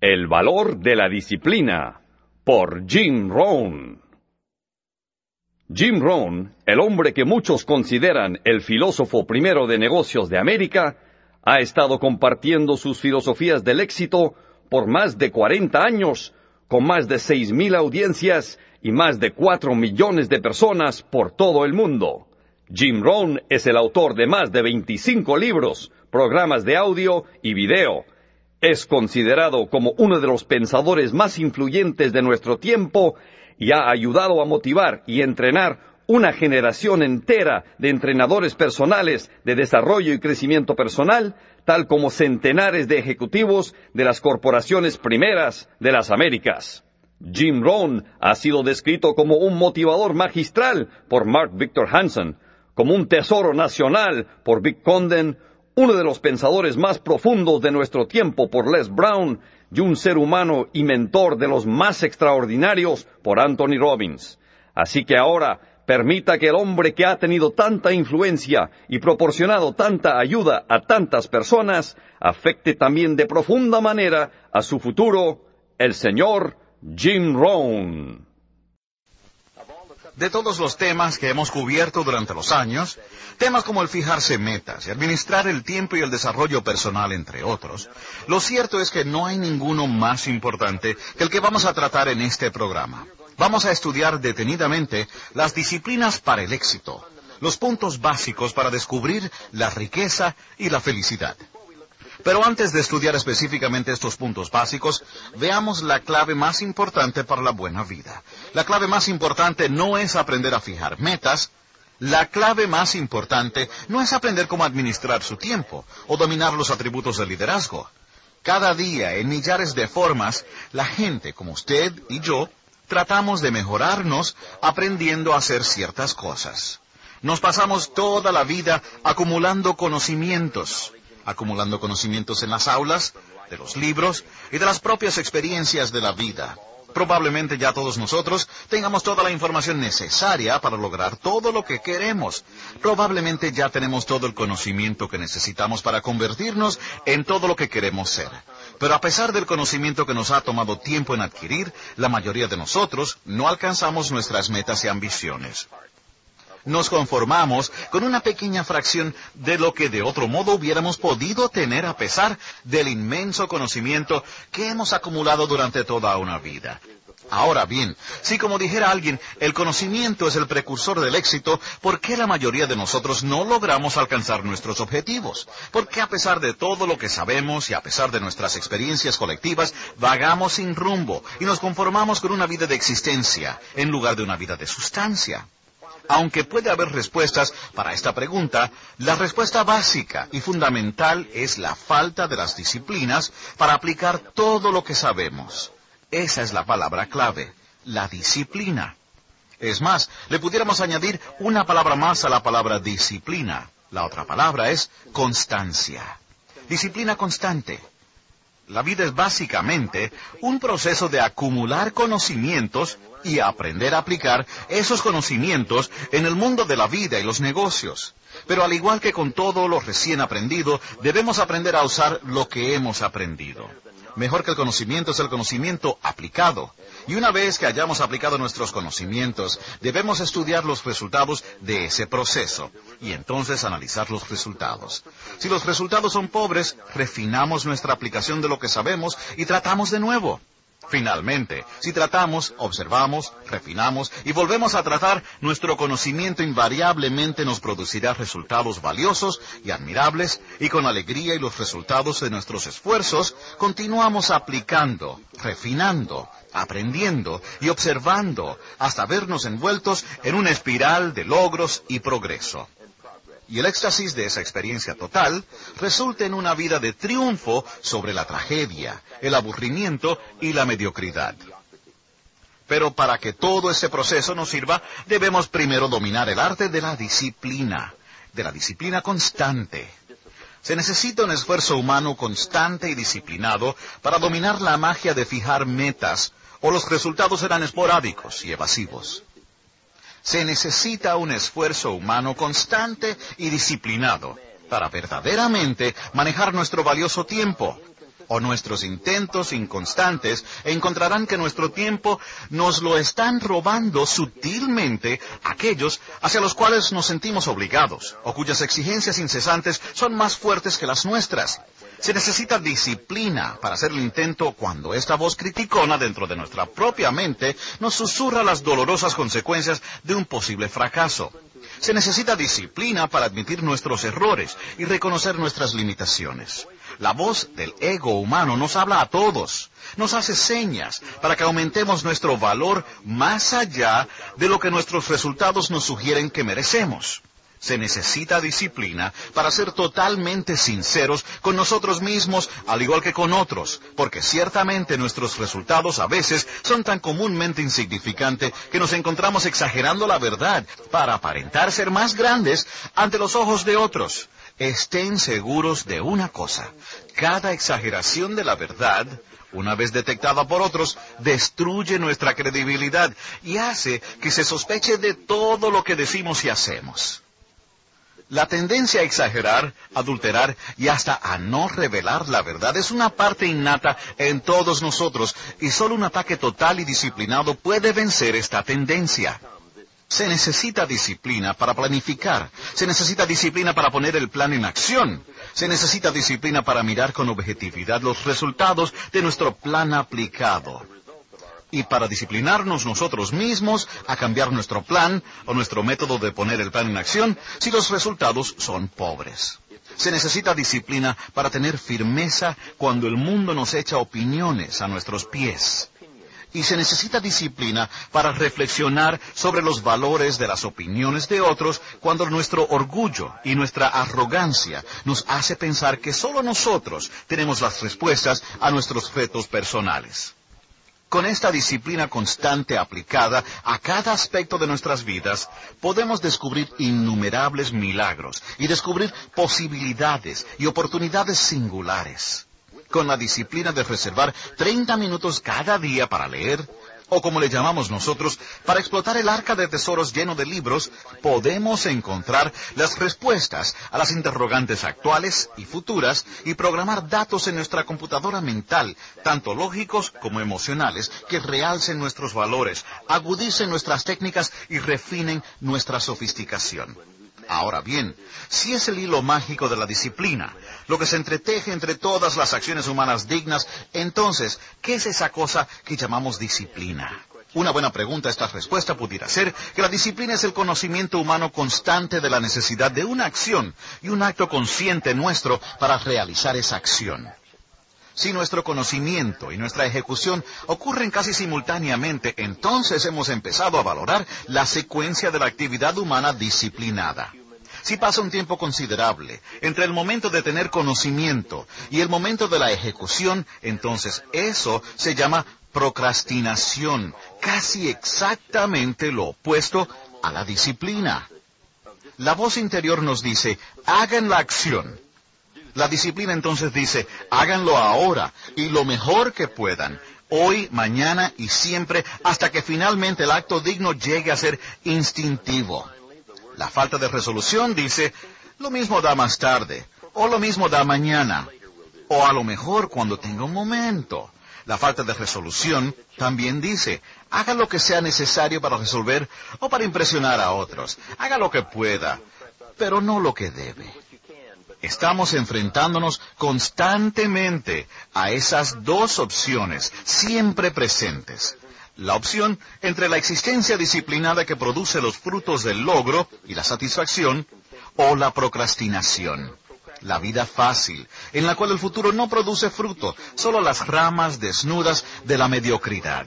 El valor de la disciplina, por Jim Rohn. Jim Rohn, el hombre que muchos consideran el filósofo primero de negocios de América, ha estado compartiendo sus filosofías del éxito por más de 40 años, con más de 6,000 audiencias y más de 4 millones de personas por todo el mundo. Jim Rohn es el autor de más de 25 libros, programas de audio y video. Es considerado como uno de los pensadores más influyentes de nuestro tiempo y ha ayudado a motivar y entrenar una generación entera de entrenadores personales de desarrollo y crecimiento personal, tal como centenares de ejecutivos de las corporaciones primeras de las Américas. Jim Rohn ha sido descrito como un motivador magistral por Mark Victor Hansen, como un tesoro nacional por Vic Condon, uno de los pensadores más profundos de nuestro tiempo por Les Brown, y un ser humano y mentor de los más extraordinarios por Anthony Robbins. Así que ahora, permita que el hombre que ha tenido tanta influencia y proporcionado tanta ayuda a tantas personas, afecte también de profunda manera a su futuro, el señor Jim Rohn. De todos los temas que hemos cubierto durante los años, temas como el fijarse metas y administrar el tiempo y el desarrollo personal, entre otros, lo cierto es que no hay ninguno más importante que el que vamos a tratar en este programa. Vamos a estudiar detenidamente las disciplinas para el éxito, los puntos básicos para descubrir la riqueza y la felicidad. Pero antes de estudiar específicamente estos puntos básicos, veamos la clave más importante para la buena vida. La clave más importante no es aprender a fijar metas. La clave más importante no es aprender cómo administrar su tiempo o dominar los atributos del liderazgo. Cada día, en millares de formas, la gente como usted y yo tratamos de mejorarnos aprendiendo a hacer ciertas cosas. Nos pasamos toda la vida acumulando conocimientos en las aulas, de los libros y de las propias experiencias de la vida. Probablemente ya todos nosotros tengamos toda la información necesaria para lograr todo lo que queremos. Probablemente ya tenemos todo el conocimiento que necesitamos para convertirnos en todo lo que queremos ser. Pero a pesar del conocimiento que nos ha tomado tiempo en adquirir, la mayoría de nosotros no alcanzamos nuestras metas y ambiciones. Nos conformamos con una pequeña fracción de lo que de otro modo hubiéramos podido tener a pesar del inmenso conocimiento que hemos acumulado durante toda una vida. Ahora bien, si como dijera alguien, el conocimiento es el precursor del éxito, ¿por qué la mayoría de nosotros no logramos alcanzar nuestros objetivos? ¿Por qué a pesar de todo lo que sabemos y a pesar de nuestras experiencias colectivas, vagamos sin rumbo y nos conformamos con una vida de existencia en lugar de una vida de sustancia? Aunque puede haber respuestas para esta pregunta, la respuesta básica y fundamental es la falta de las disciplinas para aplicar todo lo que sabemos. Esa es la palabra clave, la disciplina. Es más, le pudiéramos añadir una palabra más a la palabra disciplina. La otra palabra es constancia. Disciplina constante. La vida es básicamente un proceso de acumular conocimientos y aprender a aplicar esos conocimientos en el mundo de la vida y los negocios. Pero al igual que con todo lo recién aprendido, debemos aprender a usar lo que hemos aprendido. Mejor que el conocimiento es el conocimiento aplicado. Y una vez que hayamos aplicado nuestros conocimientos, debemos estudiar los resultados de ese proceso y entonces analizar los resultados. Si los resultados son pobres, refinamos nuestra aplicación de lo que sabemos y tratamos de nuevo. Finalmente, si tratamos, observamos, refinamos y volvemos a tratar, nuestro conocimiento invariablemente nos producirá resultados valiosos y admirables, y con alegría y los resultados de nuestros esfuerzos, continuamos aplicando, refinando, aprendiendo y observando hasta vernos envueltos en una espiral de logros y progreso. Y el éxtasis de esa experiencia total resulta en una vida de triunfo sobre la tragedia, el aburrimiento y la mediocridad. Pero para que todo ese proceso nos sirva, debemos primero dominar el arte de la disciplina constante. Se necesita un esfuerzo humano constante y disciplinado para dominar la magia de fijar metas, o los resultados serán esporádicos y evasivos. Se necesita un esfuerzo humano constante y disciplinado para verdaderamente manejar nuestro valioso tiempo, o nuestros intentos inconstantes, encontrarán que nuestro tiempo nos lo están robando sutilmente aquellos hacia los cuales nos sentimos obligados, o cuyas exigencias incesantes son más fuertes que las nuestras. Se necesita disciplina para hacer el intento cuando esta voz criticona dentro de nuestra propia mente nos susurra las dolorosas consecuencias de un posible fracaso. Se necesita disciplina para admitir nuestros errores y reconocer nuestras limitaciones. La voz del ego humano nos habla a todos, nos hace señas para que aumentemos nuestro valor más allá de lo que nuestros resultados nos sugieren que merecemos. Se necesita disciplina para ser totalmente sinceros con nosotros mismos, al igual que con otros, porque ciertamente nuestros resultados a veces son tan comúnmente insignificantes que nos encontramos exagerando la verdad para aparentar ser más grandes ante los ojos de otros. Estén seguros de una cosa: cada exageración de la verdad, una vez detectada por otros, destruye nuestra credibilidad y hace que se sospeche de todo lo que decimos y hacemos. La tendencia a exagerar, adulterar y hasta a no revelar la verdad es una parte innata en todos nosotros, y solo un ataque total y disciplinado puede vencer esta tendencia. Se necesita disciplina para planificar, se necesita disciplina para poner el plan en acción, se necesita disciplina para mirar con objetividad los resultados de nuestro plan aplicado. Y para disciplinarnos nosotros mismos a cambiar nuestro plan o nuestro método de poner el plan en acción si los resultados son pobres. Se necesita disciplina para tener firmeza cuando el mundo nos echa opiniones a nuestros pies. Y se necesita disciplina para reflexionar sobre los valores de las opiniones de otros cuando nuestro orgullo y nuestra arrogancia nos hace pensar que solo nosotros tenemos las respuestas a nuestros retos personales. Con esta disciplina constante aplicada a cada aspecto de nuestras vidas, podemos descubrir innumerables milagros y descubrir posibilidades y oportunidades singulares. Con la disciplina de reservar 30 minutos cada día para leer, o como le llamamos nosotros, para explotar el arca de tesoros lleno de libros, podemos encontrar las respuestas a las interrogantes actuales y futuras y programar datos en nuestra computadora mental, tanto lógicos como emocionales, que realcen nuestros valores, agudicen nuestras técnicas y refinen nuestra sofisticación. Ahora bien, si es el hilo mágico de la disciplina, lo que se entreteje entre todas las acciones humanas dignas, entonces, ¿qué es esa cosa que llamamos disciplina? Una buena pregunta a esta respuesta pudiera ser que la disciplina es el conocimiento humano constante de la necesidad de una acción y un acto consciente nuestro para realizar esa acción. Si nuestro conocimiento y nuestra ejecución ocurren casi simultáneamente, entonces hemos empezado a valorar la secuencia de la actividad humana disciplinada. Si pasa un tiempo considerable entre el momento de tener conocimiento y el momento de la ejecución, entonces eso se llama procrastinación, casi exactamente lo opuesto a la disciplina. La voz interior nos dice: hagan la acción. La disciplina entonces dice: háganlo ahora y lo mejor que puedan, hoy, mañana y siempre, hasta que finalmente el acto digno llegue a ser instintivo. La falta de resolución dice: lo mismo da más tarde, o lo mismo da mañana, o a lo mejor cuando tenga un momento. La falta de resolución también dice: haga lo que sea necesario para resolver o para impresionar a otros. Haga lo que pueda, pero no lo que debe. Estamos enfrentándonos constantemente a esas dos opciones, siempre presentes. La opción entre la existencia disciplinada que produce los frutos del logro y la satisfacción, o la procrastinación. La vida fácil, en la cual el futuro no produce fruto, solo las ramas desnudas de la mediocridad.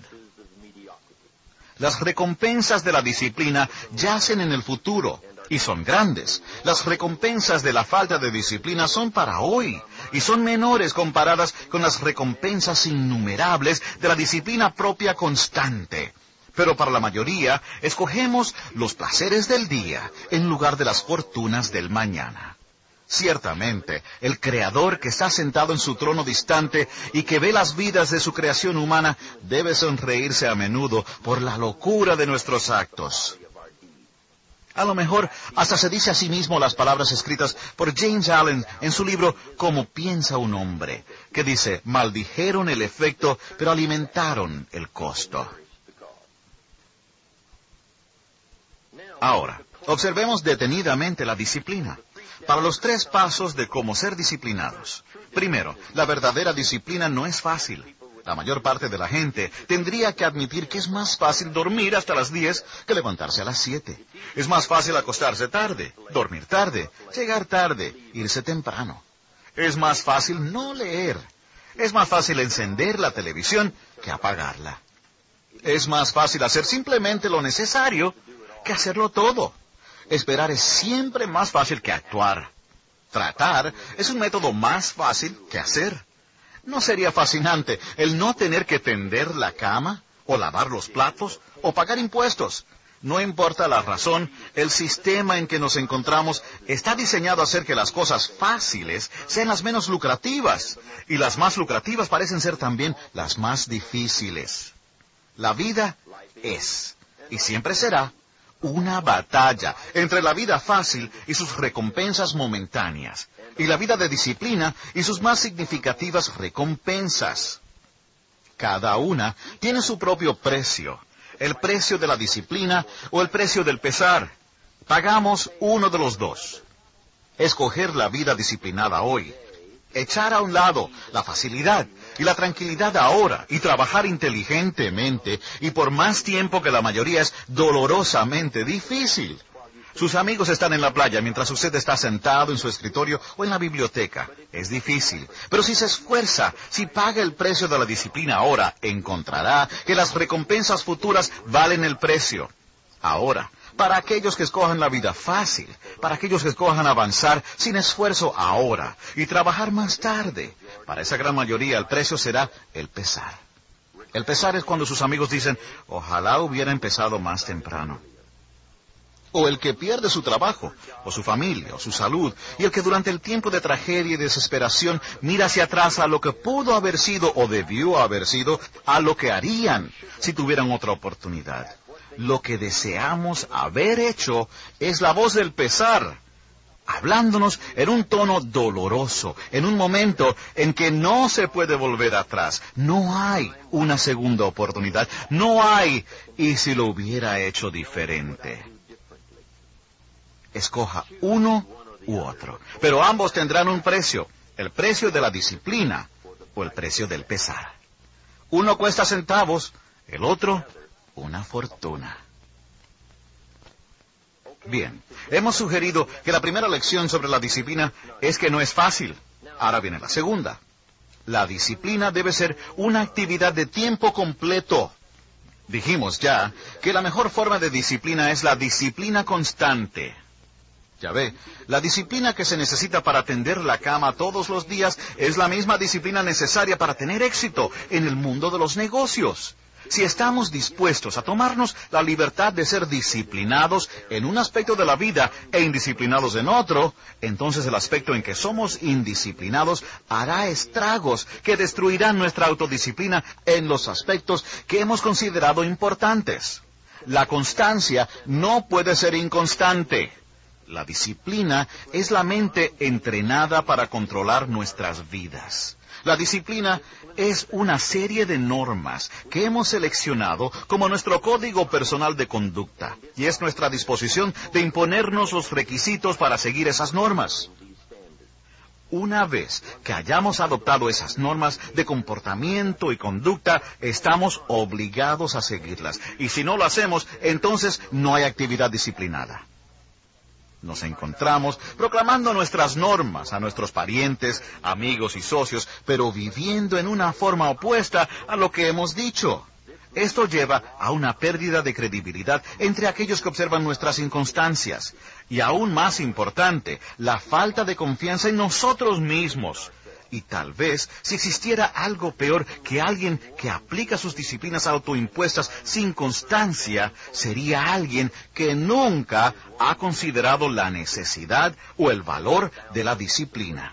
Las recompensas de la disciplina yacen en el futuro, y son grandes. Las recompensas de la falta de disciplina son para hoy, y son menores comparadas con las recompensas innumerables de la disciplina propia constante. Pero para la mayoría, escogemos los placeres del día en lugar de las fortunas del mañana. Ciertamente, el Creador que está sentado en su trono distante y que ve las vidas de su creación humana debe sonreírse a menudo por la locura de nuestros actos. A lo mejor hasta se dice a sí mismo las palabras escritas por James Allen en su libro Cómo piensa un hombre, que dice, maldijeron el efecto, pero alimentaron el costo. Ahora, observemos detenidamente la disciplina. Para los 3 pasos de cómo ser disciplinados. Primero, la verdadera disciplina no es fácil. La mayor parte de la gente tendría que admitir que es más fácil dormir hasta las 10 que levantarse a las 7. Es más fácil acostarse tarde, dormir tarde, llegar tarde, irse temprano. Es más fácil no leer. Es más fácil encender la televisión que apagarla. Es más fácil hacer simplemente lo necesario que hacerlo todo. Esperar es siempre más fácil que actuar. Tratar es un método más fácil que hacer. ¿No sería fascinante el no tener que tender la cama, o lavar los platos, o pagar impuestos? No importa la razón, el sistema en que nos encontramos está diseñado a hacer que las cosas fáciles sean las menos lucrativas, y las más lucrativas parecen ser también las más difíciles. La vida es, y siempre será, una batalla entre la vida fácil y sus recompensas momentáneas, y la vida de disciplina y sus más significativas recompensas. Cada una tiene su propio precio, el precio de la disciplina o el precio del pesar. Pagamos uno de los dos. Escoger la vida disciplinada hoy, echar a un lado la facilidad y la tranquilidad ahora y trabajar inteligentemente y por más tiempo que la mayoría es dolorosamente difícil. Sus amigos están en la playa mientras usted está sentado en su escritorio o en la biblioteca. Es difícil, pero si se esfuerza, si paga el precio de la disciplina ahora, encontrará que las recompensas futuras valen el precio. Ahora, para aquellos que escojan la vida fácil, para aquellos que escojan avanzar sin esfuerzo ahora y trabajar más tarde, para esa gran mayoría el precio será el pesar. El pesar es cuando sus amigos dicen, ojalá hubiera empezado más temprano. O el que pierde su trabajo, o su familia, o su salud, y el que durante el tiempo de tragedia y desesperación mira hacia atrás a lo que pudo haber sido o debió haber sido, a lo que harían si tuvieran otra oportunidad. Lo que deseamos haber hecho es la voz del pesar, hablándonos en un tono doloroso, en un momento en que no se puede volver atrás. No hay una segunda oportunidad, no hay, y si lo hubiera hecho diferente. Escoja uno u otro, pero ambos tendrán un precio, el precio de la disciplina o el precio del pesar. Uno cuesta centavos, el otro una fortuna. Bien, hemos sugerido que la primera lección sobre la disciplina es que no es fácil. Ahora viene la segunda. La disciplina debe ser una actividad de tiempo completo. Dijimos ya que la mejor forma de disciplina es la disciplina constante. Ya ve, la disciplina que se necesita para tender la cama todos los días es la misma disciplina necesaria para tener éxito en el mundo de los negocios. Si estamos dispuestos a tomarnos la libertad de ser disciplinados en un aspecto de la vida e indisciplinados en otro, entonces el aspecto en que somos indisciplinados hará estragos que destruirán nuestra autodisciplina en los aspectos que hemos considerado importantes. La constancia no puede ser inconstante. La disciplina es la mente entrenada para controlar nuestras vidas. La disciplina es una serie de normas que hemos seleccionado como nuestro código personal de conducta, y es nuestra disposición de imponernos los requisitos para seguir esas normas. Una vez que hayamos adoptado esas normas de comportamiento y conducta, estamos obligados a seguirlas, y si no lo hacemos, entonces no hay actividad disciplinada. Nos encontramos proclamando nuestras normas a nuestros parientes, amigos y socios, pero viviendo en una forma opuesta a lo que hemos dicho. Esto lleva a una pérdida de credibilidad entre aquellos que observan nuestras inconstancias. Y aún más importante, la falta de confianza en nosotros mismos. Y tal vez, si existiera algo peor que alguien que aplica sus disciplinas autoimpuestas sin constancia, sería alguien que nunca ha considerado la necesidad o el valor de la disciplina.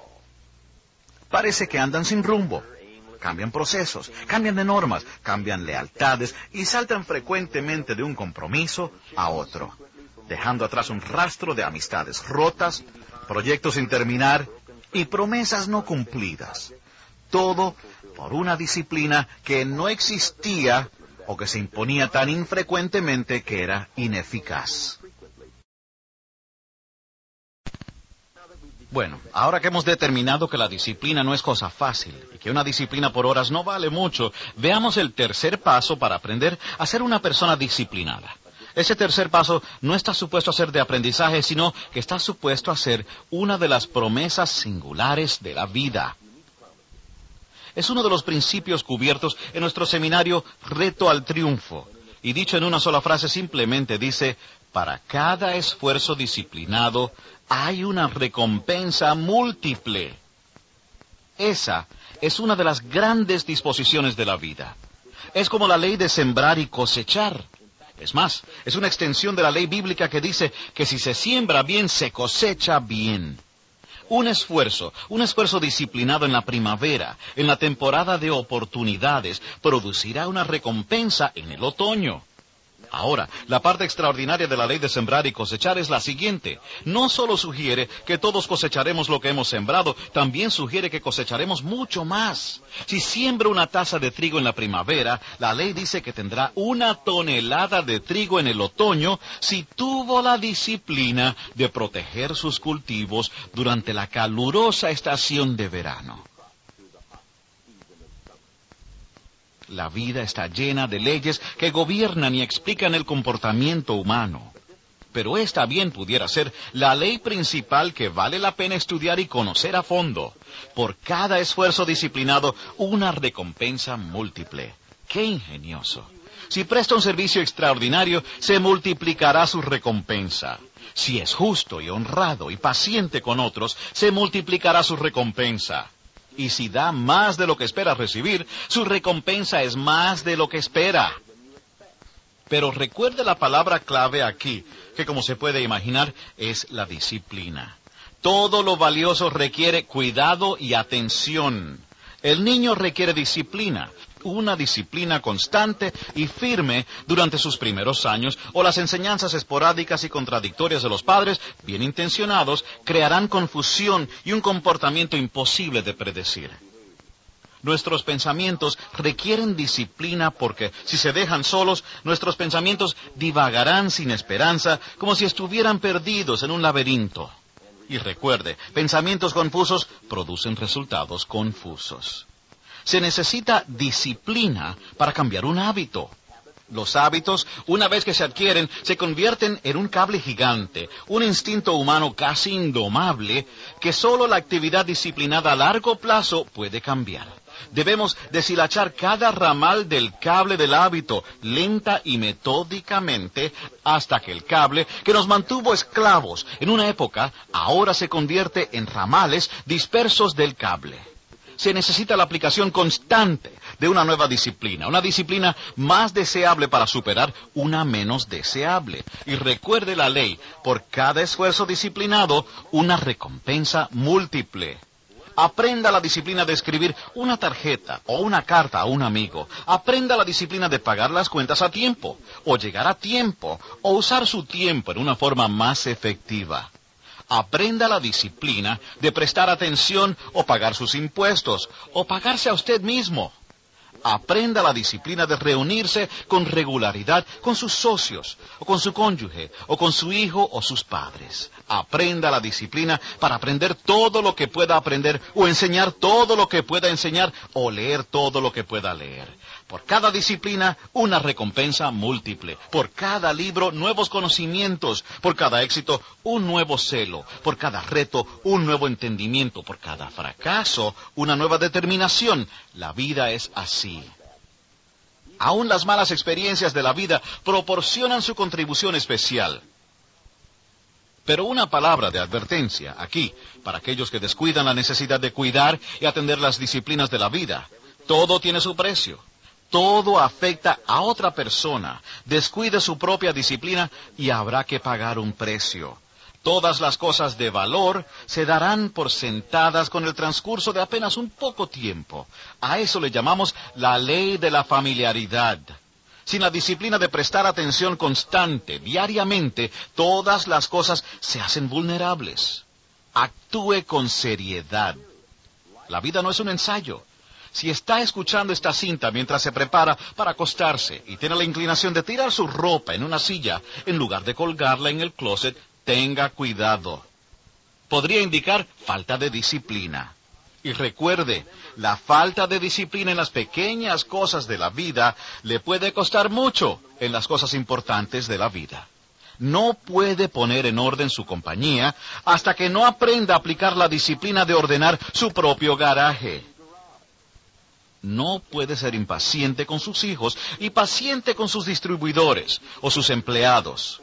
Parece que andan sin rumbo. Cambian procesos, cambian de normas, cambian lealtades y saltan frecuentemente de un compromiso a otro. dejando atrás un rastro de amistades rotas, proyectos sin terminar y promesas no cumplidas. Todo por una disciplina que no existía o que se imponía tan infrecuentemente que era ineficaz. Bueno, ahora que hemos determinado que la disciplina no es cosa fácil y que una disciplina por horas no vale mucho, veamos el tercer paso para aprender a ser una persona disciplinada. Ese tercer paso no está supuesto a ser de aprendizaje, sino que está supuesto a ser una de las promesas singulares de la vida. Es uno de los principios cubiertos en nuestro seminario Reto al Triunfo. Y dicho en una sola frase simplemente dice, para cada esfuerzo disciplinado hay una recompensa múltiple. Esa es una de las grandes disposiciones de la vida. Es como la ley de sembrar y cosechar. Es más, es una extensión de la ley bíblica que dice que si se siembra bien, se cosecha bien. Un esfuerzo disciplinado en la primavera, en la temporada de oportunidades, producirá una recompensa en el otoño. Ahora, la parte extraordinaria de la ley de sembrar y cosechar es la siguiente. No solo sugiere que todos cosecharemos lo que hemos sembrado, también sugiere que cosecharemos mucho más. Si siembra una taza de trigo en la primavera, la ley dice que tendrá 1 tonelada de trigo en el otoño si tuvo la disciplina de proteger sus cultivos durante la calurosa estación de verano. La vida está llena de leyes que gobiernan y explican el comportamiento humano. Pero esta bien pudiera ser la ley principal que vale la pena estudiar y conocer a fondo. Por cada esfuerzo disciplinado, una recompensa múltiple. ¡Qué ingenioso! Si presta un servicio extraordinario, se multiplicará su recompensa. Si es justo y honrado y paciente con otros, se multiplicará su recompensa. Y si da más de lo que espera recibir, su recompensa es más de lo que espera. Pero recuerde la palabra clave aquí, que como se puede imaginar, es la disciplina. Todo lo valioso requiere cuidado y atención. El niño requiere disciplina, una disciplina constante y firme durante sus primeros años, o las enseñanzas esporádicas y contradictorias de los padres, bien intencionados, crearán confusión y un comportamiento imposible de predecir. Nuestros pensamientos requieren disciplina porque, si se dejan solos, nuestros pensamientos divagarán sin esperanza, como si estuvieran perdidos en un laberinto. Y recuerde, pensamientos confusos producen resultados confusos. Se necesita disciplina para cambiar un hábito. Los hábitos, una vez que se adquieren, se convierten en un cable gigante, un instinto humano casi indomable, que solo la actividad disciplinada a largo plazo puede cambiar. Debemos deshilachar cada ramal del cable del hábito, lenta y metódicamente, hasta que el cable, que nos mantuvo esclavos en una época, ahora se convierte en ramales dispersos del cable. Se necesita la aplicación constante de una nueva disciplina, una disciplina más deseable para superar una menos deseable. Y recuerde la ley, por cada esfuerzo disciplinado, una recompensa múltiple. Aprenda la disciplina de escribir una tarjeta o una carta a un amigo. Aprenda la disciplina de pagar las cuentas a tiempo, o llegar a tiempo, o usar su tiempo en una forma más efectiva. Aprenda la disciplina de prestar atención o pagar sus impuestos, o pagarse a usted mismo. Aprenda la disciplina de reunirse con regularidad con sus socios, o con su cónyuge, o con su hijo o sus padres. Aprenda la disciplina para aprender todo lo que pueda aprender, o enseñar todo lo que pueda enseñar, o leer todo lo que pueda leer. Por cada disciplina, una recompensa múltiple. Por cada libro, nuevos conocimientos. Por cada éxito, un nuevo celo. Por cada reto, un nuevo entendimiento. Por cada fracaso, una nueva determinación. La vida es así. Aún las malas experiencias de la vida proporcionan su contribución especial. Pero una palabra de advertencia aquí, para aquellos que descuidan la necesidad de cuidar y atender las disciplinas de la vida. Todo tiene su precio. Todo afecta a otra persona. Descuide su propia disciplina y habrá que pagar un precio. Todas las cosas de valor se darán por sentadas con el transcurso de apenas un poco tiempo. A eso le llamamos la ley de la familiaridad. Sin la disciplina de prestar atención constante, diariamente, todas las cosas se hacen vulnerables. Actúe con seriedad. La vida no es un ensayo. Si está escuchando esta cinta mientras se prepara para acostarse y tiene la inclinación de tirar su ropa en una silla en lugar de colgarla en el closet, tenga cuidado. Podría indicar falta de disciplina. Y recuerde, la falta de disciplina en las pequeñas cosas de la vida le puede costar mucho en las cosas importantes de la vida. No puede poner en orden su compañía hasta que no aprenda a aplicar la disciplina de ordenar su propio garaje. No puede ser impaciente con sus hijos y paciente con sus distribuidores o sus empleados.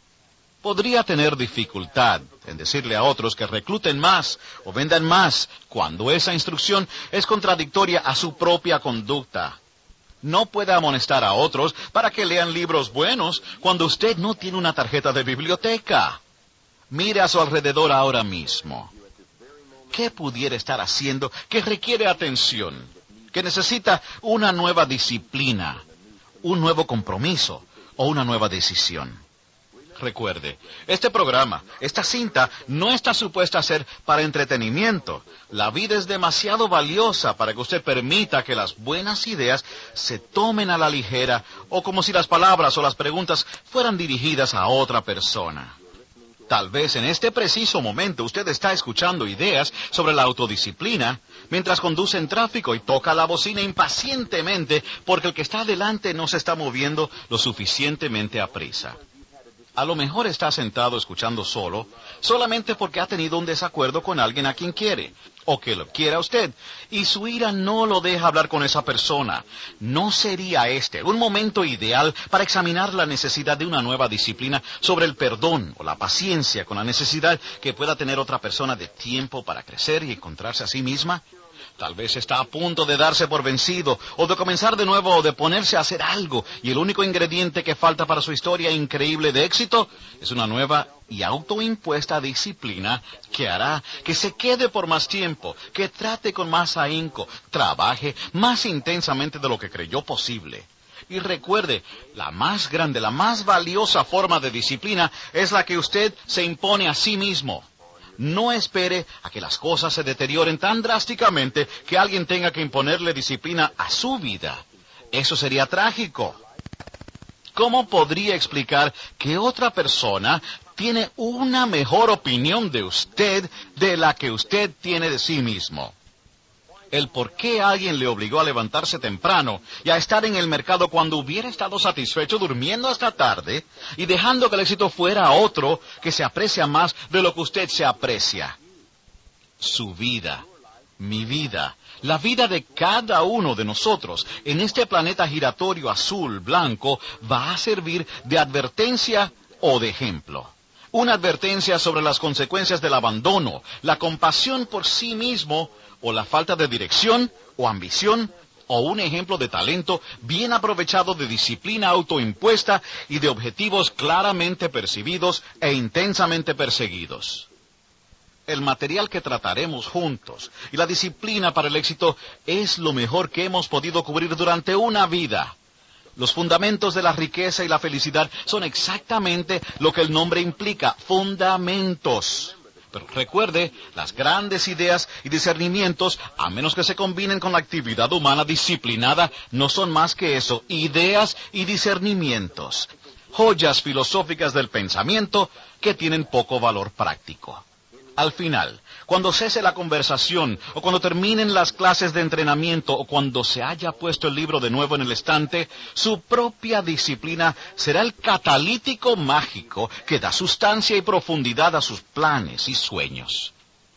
Podría tener dificultad en decirle a otros que recluten más o vendan más cuando esa instrucción es contradictoria a su propia conducta. No puede amonestar a otros para que lean libros buenos cuando usted no tiene una tarjeta de biblioteca. Mire a su alrededor ahora mismo. ¿Qué pudiera estar haciendo que requiere atención? Que necesita una nueva disciplina, un nuevo compromiso o una nueva decisión. Recuerde, este programa, esta cinta, no está supuesta a ser para entretenimiento. La vida es demasiado valiosa para que usted permita que las buenas ideas se tomen a la ligera o como si las palabras o las preguntas fueran dirigidas a otra persona. Tal vez en este preciso momento usted está escuchando ideas sobre la autodisciplina mientras conduce en tráfico y toca la bocina impacientemente porque el que está adelante no se está moviendo lo suficientemente aprisa. A lo mejor está sentado escuchando solo, solamente porque ha tenido un desacuerdo con alguien a quien quiere, o que lo quiera a usted, y su ira no lo deja hablar con esa persona. ¿No sería este un momento ideal para examinar la necesidad de una nueva disciplina sobre el perdón o la paciencia con la necesidad que pueda tener otra persona de tiempo para crecer y encontrarse a sí misma? Tal vez está a punto de darse por vencido, o de comenzar de nuevo, o de ponerse a hacer algo, y el único ingrediente que falta para su historia increíble de éxito es una nueva y autoimpuesta disciplina que hará que se quede por más tiempo, que trate con más ahínco, trabaje más intensamente de lo que creyó posible. Y recuerde, la más grande, la más valiosa forma de disciplina es la que usted se impone a sí mismo. No espere a que las cosas se deterioren tan drásticamente que alguien tenga que imponerle disciplina a su vida. Eso sería trágico. ¿Cómo podría explicar que otra persona tiene una mejor opinión de usted de la que usted tiene de sí mismo? El por qué alguien le obligó a levantarse temprano y a estar en el mercado cuando hubiera estado satisfecho durmiendo hasta tarde y dejando que el éxito fuera otro que se aprecia más de lo que usted se aprecia. Su vida, mi vida, la vida de cada uno de nosotros en este planeta giratorio azul, blanco, va a servir de advertencia o de ejemplo. Una advertencia sobre las consecuencias del abandono, la compasión por sí mismo, o la falta de dirección o ambición, o un ejemplo de talento bien aprovechado de disciplina autoimpuesta y de objetivos claramente percibidos e intensamente perseguidos. El material que trataremos juntos y la disciplina para el éxito es lo mejor que hemos podido cubrir durante una vida. Los fundamentos de la riqueza y la felicidad son exactamente lo que el nombre implica, fundamentos. Pero recuerde, las grandes ideas y discernimientos, a menos que se combinen con la actividad humana disciplinada, no son más que eso, ideas y discernimientos. Joyas filosóficas del pensamiento que tienen poco valor práctico. Al final, cuando cese la conversación, o cuando terminen las clases de entrenamiento, o cuando se haya puesto el libro de nuevo en el estante, su propia disciplina será el catalítico mágico que da sustancia y profundidad a sus planes y sueños.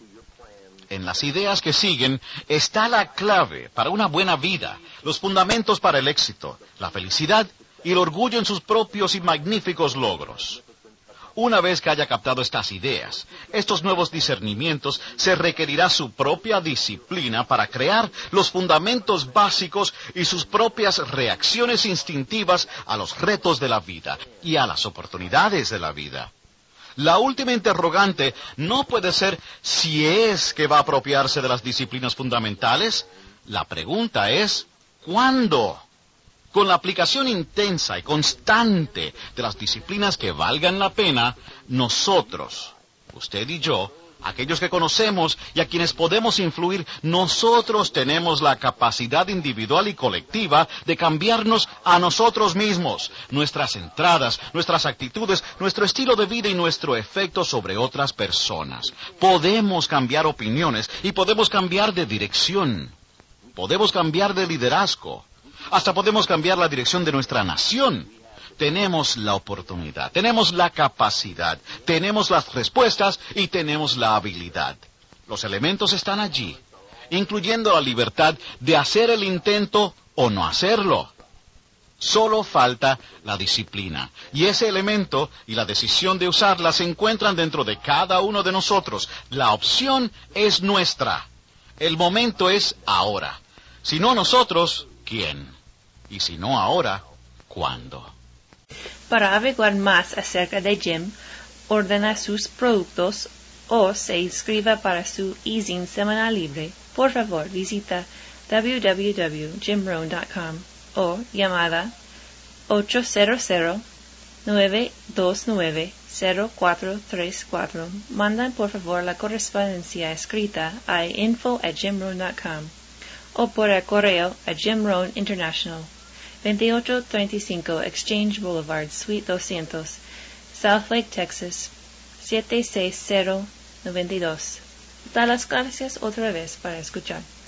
En las ideas que siguen está la clave para una buena vida, los fundamentos para el éxito, la felicidad y el orgullo en sus propios y magníficos logros. Una vez que haya captado estas ideas, estos nuevos discernimientos, se requerirá su propia disciplina para crear los fundamentos básicos y sus propias reacciones instintivas a los retos de la vida y a las oportunidades de la vida. La última interrogante no puede ser si es que va a apropiarse de las disciplinas fundamentales. La pregunta es, ¿cuándo? Con la aplicación intensa y constante de las disciplinas que valgan la pena, nosotros, usted y yo, aquellos que conocemos y a quienes podemos influir, nosotros tenemos la capacidad individual y colectiva de cambiarnos a nosotros mismos, nuestras entradas, nuestras actitudes, nuestro estilo de vida y nuestro efecto sobre otras personas. Podemos cambiar opiniones y podemos cambiar de dirección. Podemos cambiar de liderazgo. Hasta podemos cambiar la dirección de nuestra nación. Tenemos la oportunidad, tenemos la capacidad, tenemos las respuestas y tenemos la habilidad. Los elementos están allí, incluyendo la libertad de hacer el intento o no hacerlo. Solo falta la disciplina. Y ese elemento y la decisión de usarla se encuentran dentro de cada uno de nosotros. La opción es nuestra. El momento es ahora. Si no nosotros, ¿quién? Y si no ahora, ¿cuándo? Para averiguar más acerca de Jim, ordena sus productos o se inscriba para su e-zine semanal libre, por favor visita www.jimrohn.com o llamada 800-929-0434. Mandan por favor la correspondencia escrita a info@jimrohn.com o por el correo a Jim Rohn International, 2835 Exchange Boulevard, Suite 200, Southlake, Texas, 76092. Da las gracias otra vez para escuchar.